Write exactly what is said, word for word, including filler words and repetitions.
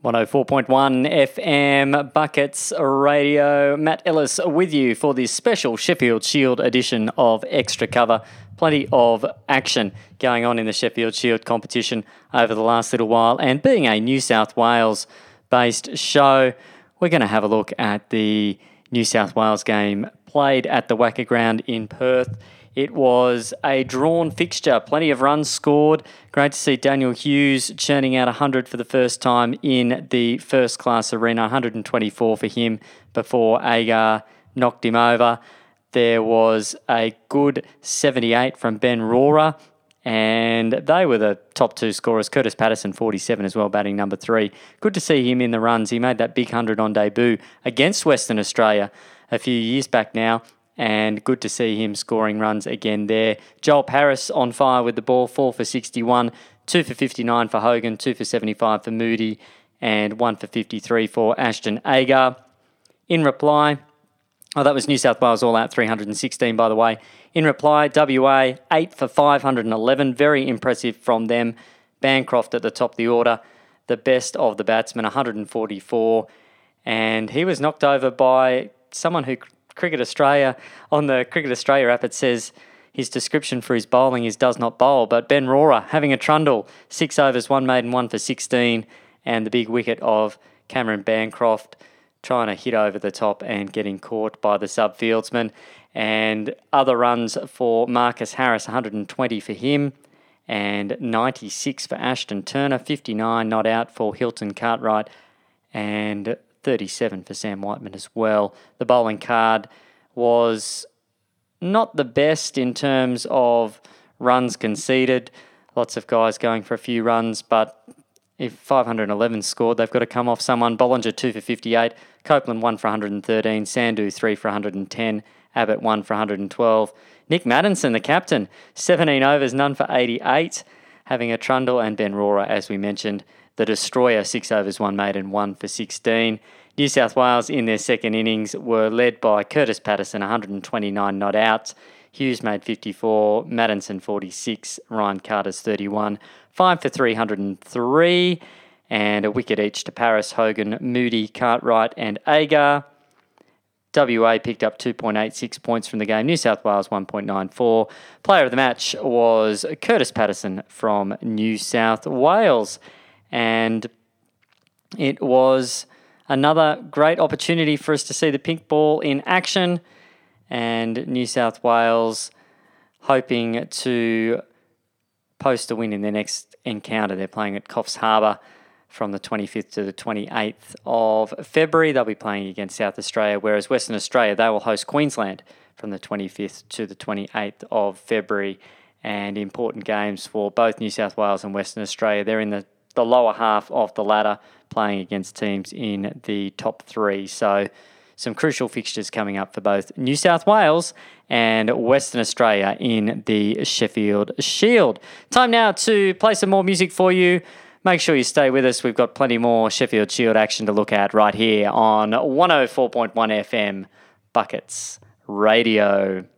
one oh four point one F M, Buckets Radio. Matt Ellis with you for this special Sheffield Shield edition of Extra Cover. Plenty of action going on in the Sheffield Shield competition over the last little while. And being a New South Wales-based show, we're going to have a look at the New South Wales game played at the Wacker Ground in Perth. It was a drawn fixture, plenty of runs scored. Great to see Daniel Hughes churning out one hundred for the first time in the first-class arena, one hundred twenty-four for him before Agar knocked him over. There was a good seventy-eight from Ben Rora, and they were the top two scorers. Curtis Patterson, forty-seven as well, batting number three. Good to see him in the runs. He made that big one hundred on debut against Western Australia a few years back now. And good to see him scoring runs again there. Joel Paris on fire with the ball, four for sixty-one, two for fifty-nine for Hogan, two for seventy-five for Moody, and one for fifty-three for Ashton Agar. In reply, oh, that was New South Wales all out, three hundred sixteen, by the way. In reply, W A, eight for five hundred eleven, very impressive from them. Bancroft at the top of the order, the best of the batsmen, one hundred forty-four. And he was knocked over by someone who... Cricket Australia, on the Cricket Australia app, it says his description for his bowling is does not bowl, but Ben Rora having a trundle, six overs, one maiden, one for sixteen, and the big wicket of Cameron Bancroft trying to hit over the top and getting caught by the sub-fieldsman. And other runs for Marcus Harris, one hundred twenty for him, and ninety-six for Ashton Turner, fifty-nine not out for Hilton Cartwright, and thirty-seven for Sam Whiteman as well. The bowling card was not the best in terms of runs conceded. Lots of guys going for a few runs, but if five hundred eleven scored, they've got to come off someone. Bollinger, two for fifty-eight. Copeland, one for one hundred thirteen. Sandhu, three for one hundred ten. Abbott, one for one hundred twelve. Nick Maddinson, the captain, seventeen overs, none for eighty-eight, having a trundle. And Ben Rora, as we mentioned, the destroyer, six overs, one maiden, one for sixteen. New South Wales in their second innings were led by Curtis Patterson, one hundred twenty-nine not out. Hughes made fifty-four, Maddinson forty-six, Ryan Carter's thirty-one, five for three hundred three, and a wicket each to Paris, Hogan, Moody, Cartwright and Agar. W A picked up two point eight six points from the game. New South Wales one point nine four. Player of the match was Curtis Patterson from New South Wales. And it was another great opportunity for us to see the pink ball in action, and New South Wales hoping to post a win in their next encounter. They're playing at Coffs Harbour from the twenty-fifth to the twenty-eighth of February. They'll be playing against South Australia, whereas Western Australia, they will host Queensland from the twenty-fifth to the twenty-eighth of February. And important games for both New South Wales and Western Australia. They're in the the lower half of the ladder, playing against teams in the top three. So some crucial fixtures coming up for both New South Wales and Western Australia in the Sheffield Shield. Time now to play some more music for you. Make sure you stay with us. We've got plenty more Sheffield Shield action to look at right here on one oh four point one F M, Buckets Radio.